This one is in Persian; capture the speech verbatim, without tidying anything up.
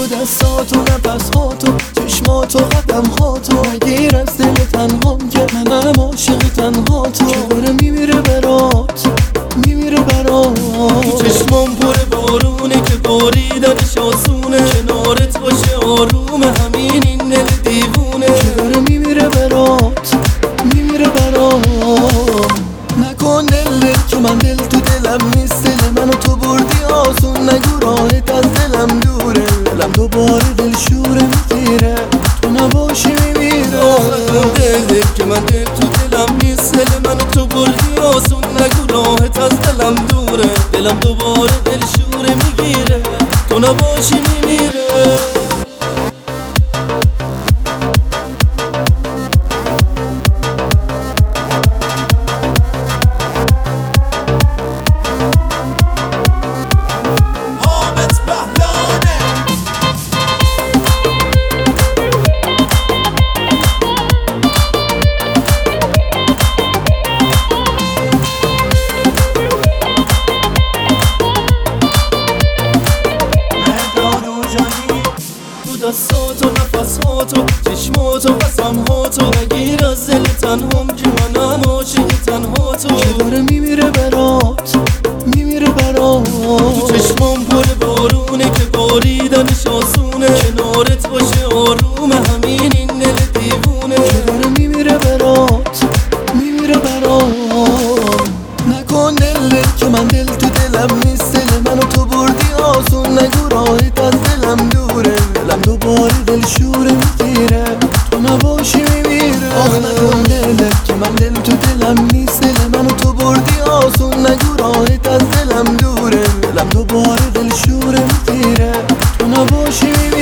دستاتو نفس هاتو چشماتو قدم هاتو نگیر از دل تنهام که منم عاشق تنهاتو که داره میمیره برات میمیره برات چشمام پر بارونه که باریدنش آسونه کنارت باشه آرومه همین این دل دیوونه که داره میمیره برات میمیره برات نکن دل دل که من دل تو دلم نیست دل منو تو بردی آسون نگو راحت از دلم دوره دلم دوباره دل شوره میگیره تو نباشی میمیره نکن دل دل که من دل تو دلم نیست دل منو تو بردی آسون نگو راحت از دلم دوره دلم دوباره دل شوره میگیره تو نباشی میمیره دستاتو نفساتو چشماتو قسمهاتو نگیر از دل تنهام که منم عاشق تنهاتو که داره میمیره برات میمیره برات تو چشمام پر بارونه که باریدنش آسونه کنارت باشه آرومه همین این دل دیوونه که داره میمیره برات میمیره برات نکن دل دل که من دل تو دلم نیست دل منو تو بردی آسون نگو راحت از دلم دوره دلم دوباره دل شوره میگیره تو نباشی میمیره آخ نکن دل دل که من دل تو دلم نیست دل منو تو بردی آسون نگو راحت از دلم دوره دلم دوباره دل شوره میگیره تو نباشی میمیره